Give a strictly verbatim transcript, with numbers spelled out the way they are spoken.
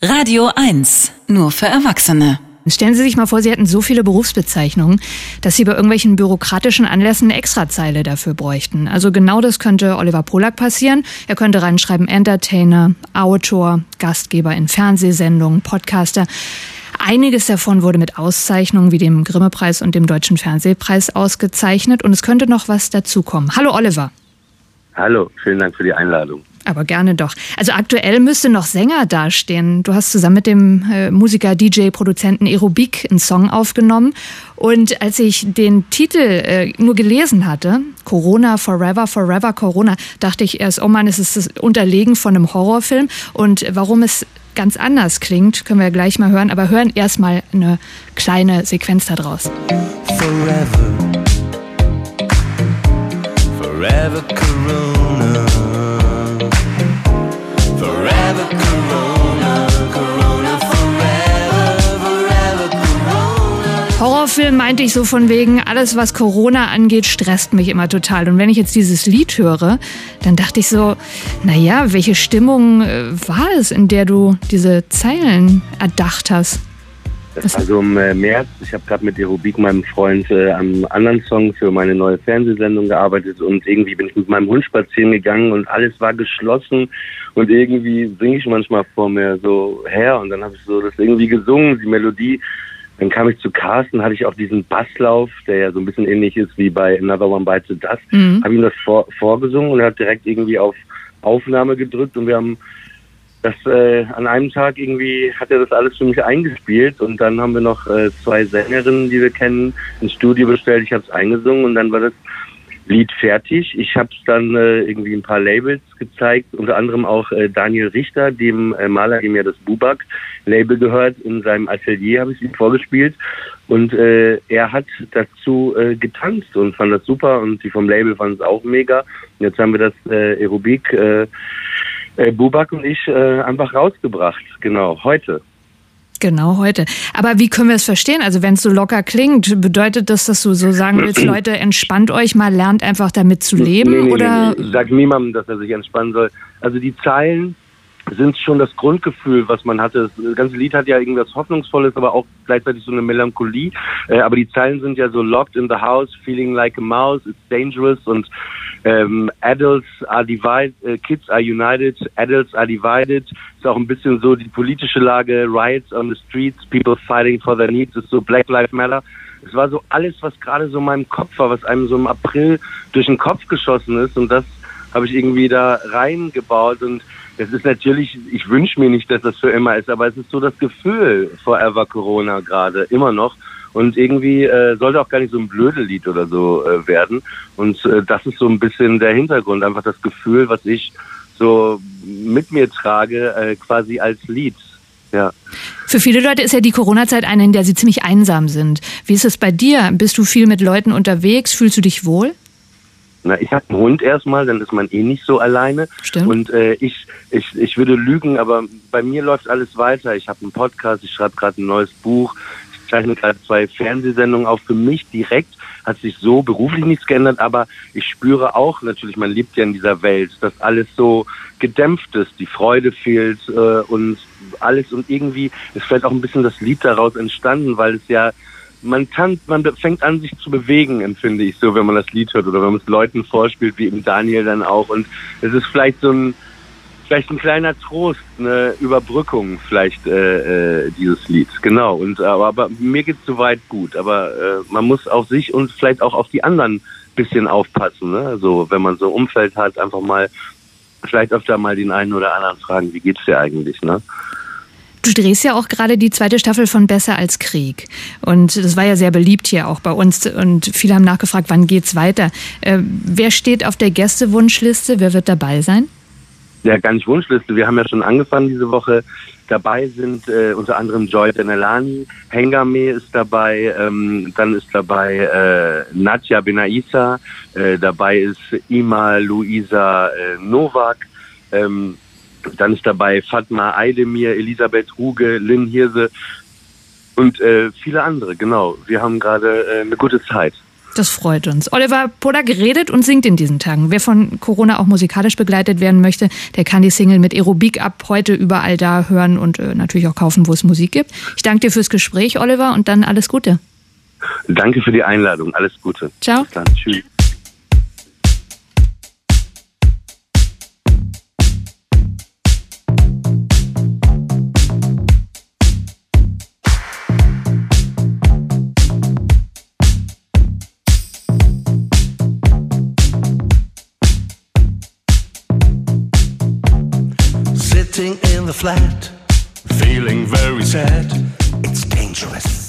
Radio eins, nur für Erwachsene. Stellen Sie sich mal vor, Sie hätten so viele Berufsbezeichnungen, dass Sie bei irgendwelchen bürokratischen Anlässen eine Extrazeile dafür bräuchten. Also genau das könnte Oliver Polak passieren. Er könnte reinschreiben Entertainer, Autor, Gastgeber in Fernsehsendungen, Podcaster. Einiges davon wurde mit Auszeichnungen wie dem Grimme-Preis und dem Deutschen Fernsehpreis ausgezeichnet. Und es könnte noch was dazukommen. Hallo Oliver. Hallo, vielen Dank für die Einladung. Aber gerne doch. Also aktuell müsste noch Sänger dastehen. Du hast zusammen mit dem äh, Musiker, D J, Produzenten Aerobik einen Song aufgenommen. Und als ich den Titel äh, nur gelesen hatte, Corona Forever, Forever Corona, dachte ich erst, oh Mann, es ist das Unterlegen von einem Horrorfilm. Und warum es ganz anders klingt, können wir gleich mal hören. Aber hören erst mal eine kleine Sequenz da draus. Forever, forever Corona. Forever Corona, Corona, forever, forever Corona. Horrorfilm meinte ich so von wegen, alles was Corona angeht, stresst mich immer total. Und wenn ich jetzt dieses Lied höre, dann dachte ich so, naja, welche Stimmung äh, war es, in der du diese Zeilen erdacht hast? Das war so im äh, März. Ich habe gerade mit Aerobik, meinem Freund, äh, am anderen Song für meine neue Fernsehsendung gearbeitet und irgendwie bin ich mit meinem Hund spazieren gegangen und alles war geschlossen und irgendwie singe ich manchmal vor mir so her und dann habe ich so das irgendwie gesungen, die Melodie. Dann kam ich zu Carsten, hatte ich auch diesen Basslauf, der ja so ein bisschen ähnlich ist wie bei Another One Bites the Dust. Mhm. Habe ihm das vor, vorgesungen und er hat direkt irgendwie auf Aufnahme gedrückt und wir haben Das, äh, an einem Tag irgendwie hat er das alles für mich eingespielt und dann haben wir noch äh, zwei Sängerinnen, die wir kennen, ins Studio bestellt. Ich habe es eingesungen und dann war das Lied fertig. Ich habe es dann äh, irgendwie ein paar Labels gezeigt, unter anderem auch äh, Daniel Richter, dem äh, Maler, dem ja das Bubak-Label gehört. In seinem Atelier habe ich es ihm vorgespielt und äh, er hat dazu äh, getanzt und fand das super und die vom Label fanden es auch mega. Und jetzt haben wir das äh, Aerobik äh, Äh, Bubak und ich äh, einfach rausgebracht, genau, heute. Genau, heute. Aber wie können wir es verstehen? Also wenn es so locker klingt, bedeutet das, dass du so sagen willst, Leute, entspannt euch mal, lernt einfach damit zu leben? Nee, nee, oder? Nee, nee. Ich sag niemandem, dass er sich entspannen soll. Also die Zeilen sind schon das Grundgefühl, was man hatte. Das ganze Lied hat ja irgendwas Hoffnungsvolles, aber auch gleichzeitig so eine Melancholie. Äh, aber die Zeilen sind ja so locked in the house, feeling like a mouse, it's dangerous und ähm, adults are divided, äh, kids are united, adults are divided. Ist auch ein bisschen so die politische Lage, riots on the streets, people fighting for their needs, ist so Black Lives Matter. Es war so alles, was gerade so in meinem Kopf war, was einem so im April durch den Kopf geschossen ist und das habe ich irgendwie da reingebaut und es ist natürlich, ich wünsche mir nicht, dass das für immer ist, aber es ist so das Gefühl Forever Corona gerade, immer noch. Und irgendwie äh, sollte auch gar nicht so ein Blödelied oder so äh, werden. Und äh, das ist so ein bisschen der Hintergrund, einfach das Gefühl, was ich so mit mir trage, äh, quasi als Lied. Ja. Für viele Leute ist ja die Corona-Zeit eine, in der sie ziemlich einsam sind. Wie ist es bei dir? Bist du viel mit Leuten unterwegs? Fühlst du dich wohl? Na, ich habe einen Hund erstmal, dann ist man eh nicht so alleine. Stimmt. Und äh, ich, ich, ich würde lügen, aber bei mir läuft alles weiter. Ich habe einen Podcast, ich schreibe gerade ein neues Buch, ich zeichne gerade zwei Fernsehsendungen auf. Für mich direkt hat sich so beruflich nichts geändert, aber ich spüre auch natürlich, man lebt ja in dieser Welt, dass alles so gedämpft ist, die Freude fehlt äh, und alles und irgendwie ist vielleicht auch ein bisschen das Lied daraus entstanden, weil es ja Man tanzt, man fängt an, sich zu bewegen, empfinde ich so, wenn man das Lied hört oder wenn man es Leuten vorspielt, wie eben Daniel dann auch. Und es ist vielleicht so ein, vielleicht ein kleiner Trost, eine Überbrückung, vielleicht äh, äh, dieses Lied. Genau. Und aber, aber mir geht's soweit gut. Aber äh, man muss auf sich und vielleicht auch auf die anderen ein bisschen aufpassen. Ne? Also wenn man so ein Umfeld hat, einfach mal vielleicht öfter mal den einen oder anderen fragen, wie geht's dir eigentlich, ne? Du drehst ja auch gerade die zweite Staffel von Besser als Krieg. Und das war ja sehr beliebt hier auch bei uns. Und viele haben nachgefragt, wann geht's weiter? Äh, wer steht auf der Gästewunschliste? Wer wird dabei sein? Ja, gar nicht Wunschliste. Wir haben ja schon angefangen diese Woche. Dabei sind äh, unter anderem Joy Denelani, Hengame ist dabei, ähm, dann ist dabei äh, Nadja Benaissa, äh, dabei ist Ima Luisa äh, Nowak, ähm, dann ist dabei Fatma Aydemir, Elisabeth Ruge, Lynn Hirse und äh, viele andere, genau. Wir haben gerade äh, eine gute Zeit. Das freut uns. Oliver Polak redet und singt in diesen Tagen. Wer von Corona auch musikalisch begleitet werden möchte, der kann die Single mit Aerobik ab heute überall da hören und äh, natürlich auch kaufen, wo es Musik gibt. Ich danke dir fürs Gespräch, Oliver, und dann alles Gute. Danke für die Einladung. Alles Gute. Ciao. Bis dann. Tschüss. Sitting in the flat, feeling very sad. It's dangerous.